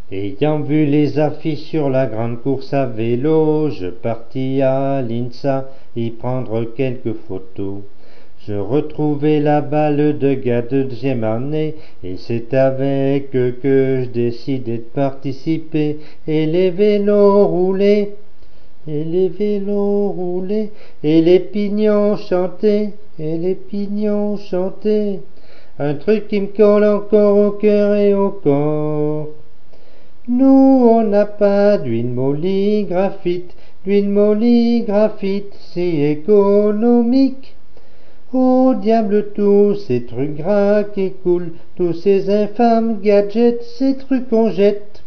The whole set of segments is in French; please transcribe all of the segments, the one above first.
Ayant vu les affiches sur la grande course à vélo, je partis à l'INSA y prendre quelques photos. Je retrouvai là-bas le deux gars de deuxième année, et c'est avec eux que je décidai de participer. Et les vélos roulaient, et les vélos roulaient, et les pignons chantaient, et les pignons chantaient. Un truc qui me colle encore au cœur et au corps. Nous, on n'a pas d'huile molly graphite, l'huile molly graphite, si économique. Au diable tous ces trucs gras qui coulent, tous ces infâmes gadgets, ces trucs qu'on jette.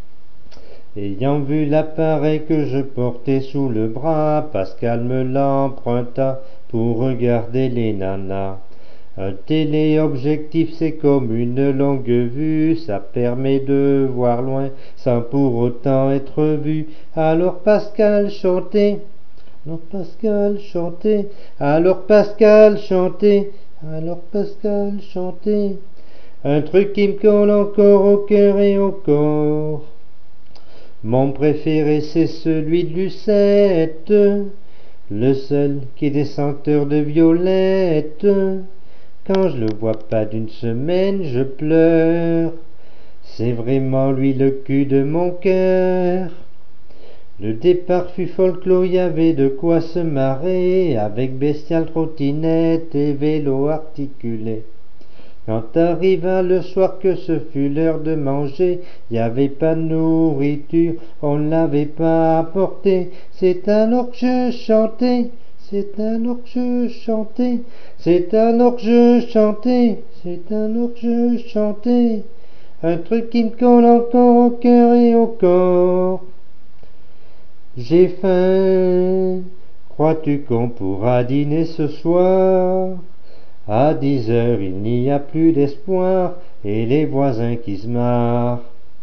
Ayant vu l'appareil que je portais sous le bras, Pascal me l'emprunta pour regarder les nanas. Un téléobjectif c'est comme une longue vue, ça permet de voir loin sans pour autant être vu. Alors Pascal chantait, alors Pascal chantait, alors Pascal chantait, alors Pascal chantait. Un truc qui me colle encore au cœur et au corps. Mon préféré c'est celui de Lucette, le seul qui est des senteurs de violette. Quand je le vois pas d'une semaine, je pleure. C'est vraiment lui le cul de mon cœur. Le départ fut folklore, y avait de quoi se marrer, avec bestiale trottinette et vélo articulé. Quand arriva le soir que ce fut l'heure de manger, y avait pas de nourriture, on ne l'avait pas apporté. C'est alors que je chantais, c'est alors que je chantais, c'est alors que je chantais, c'est alors que je chantais. Un truc qui me colle encore au cœur et au corps. J'ai faim, crois-tu qu'on pourra dîner ce soir? À 10 heures il n'y a plus d'espoir, et les voisins qui se marrent.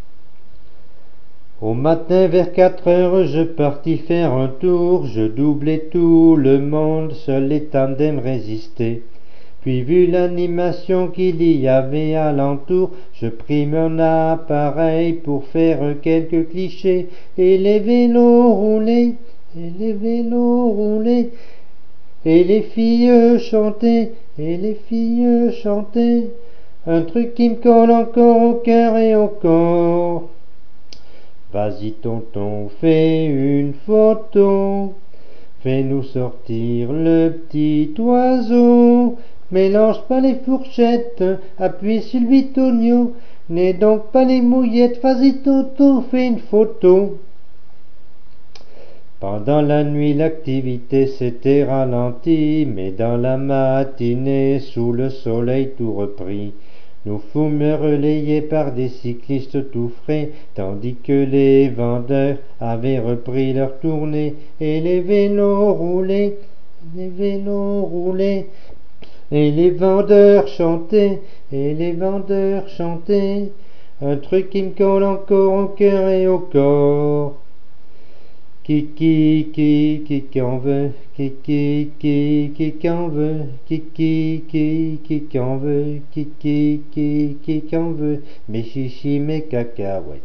Au matin vers 4 heures je partis faire un tour, je doublais tout le monde, seuls les tandems résistaient. Puis vu l'animation qu'il y avait alentour, je pris mon appareil pour faire quelques clichés, et les vélos roulaient, et les vélos roulaient, et les filles chantaient, et les filles chantaient. Un truc qui me colle encore au cœur et au corps. Vas-y tonton, fais une photo, fais-nous sortir le petit oiseau. Mélange pas les fourchettes, appuie sur le bitonio, n'aie donc pas les mouillettes, vas-y tonton, fais une photo. Pendant la nuit l'activité s'était ralentie, mais dans la matinée, sous le soleil tout reprit. Nous fûmes relayés par des cyclistes tout frais, tandis que les vendeurs avaient repris leur tournée, et les vélos roulaient, les vélos roulaient, et les vendeurs chantaient, et les vendeurs chantaient. Un truc qui me colle encore au cœur et au corps. Qui qu'en veut, qui qu'en veut, qui qu'en veut, qui qu'en veut, mes chichis, mes cacahuètes.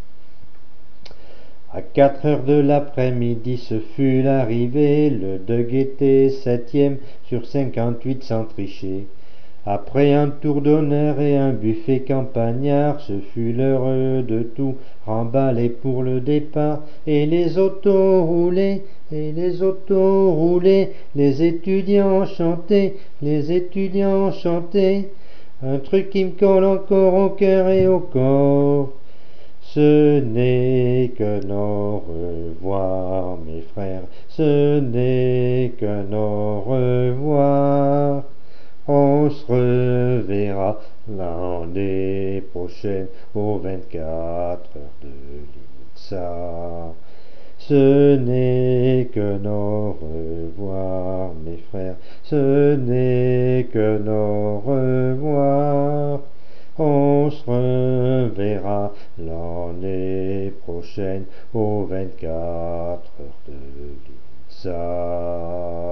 À 4 heures de l'après-midi, ce fut l'arrivée, le Doug était 7e sur 58 sans tricher. Après un tour d'honneur et un buffet campagnard, ce fut l'heure de tout remballer pour le départ. Et les autos roulaient, et les autos roulaient, les étudiants chantaient, les étudiants chantaient. Un truc qui me colle encore au cœur et au corps. Ce n'est qu'un au revoir, mes frères, ce n'est qu'un au revoir. On se reverra l'année prochaine aux 24 heures de l'INSA. Ce n'est qu'un au revoir, mes frères, ce n'est qu'un au revoir. On se reverra l'année prochaine aux 24 heures de l'INSA.